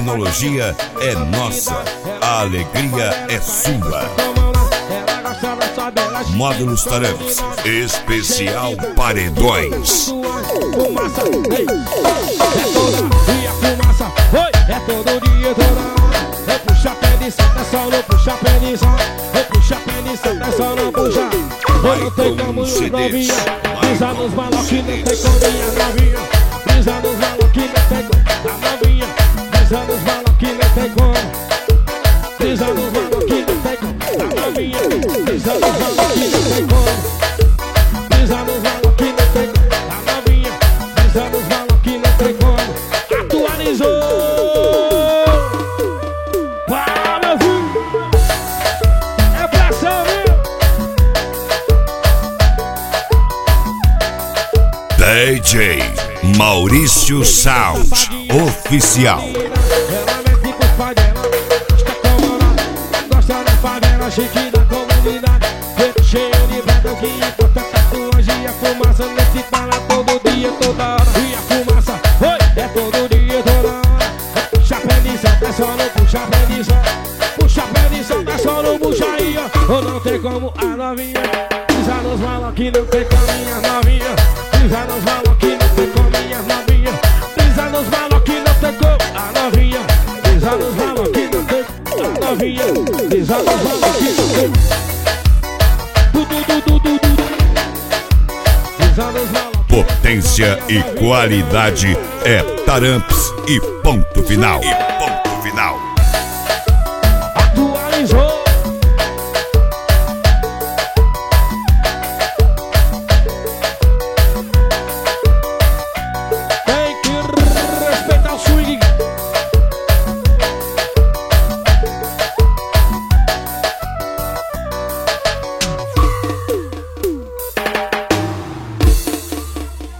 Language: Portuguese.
tecnologia é nossa, a alegria é sua. Módulos Taramps, especial Paredões. Fumaça, ei, é todo dia fumaça, oi, é todo dia, toda hora. Eu puxo a peniça, é só não puxar a peniça. Eu puxo a peniça, é só não puxar. Eu não tenho como minha novinha, brisa nos balões que não tem como minha novinha. Brisa nos balões que não tem como a novinha. Brisa nos balões que não tem como. Brisa nos balões que não tem como a novinha. Brisa nos balões que não tem como. Brisa nos balões que não tem como a novinha. Brisa nos balões que não tem como. Atualizou. Para meu filho, é pressão, viu? DJ Maurício Sound Oficial. Ela mete com os pais dela, está comandada. Gosta da favela, chique da comunidade. Preto cheio de vento que importa tatuagem. E a fumaça nesse bala todo dia, toda hora. E a fumaça, oi, é todo dia, toda hora. Puxa a peniça, é só não puxa a peniça. Puxa a peniça, é só não puxa aí, ó. Ou não tem como a novinha. Pisa nos malos que não tem com a minha novinha. Pisa nos malos que não tem com a minha novinha. Pisa nos malos que não tem com a novinha. Pisa nos malos que não tem com a novinha. Pisa nos malos que não tem. Pisa nos malos. Potência e qualidade é Taramps e ponto final.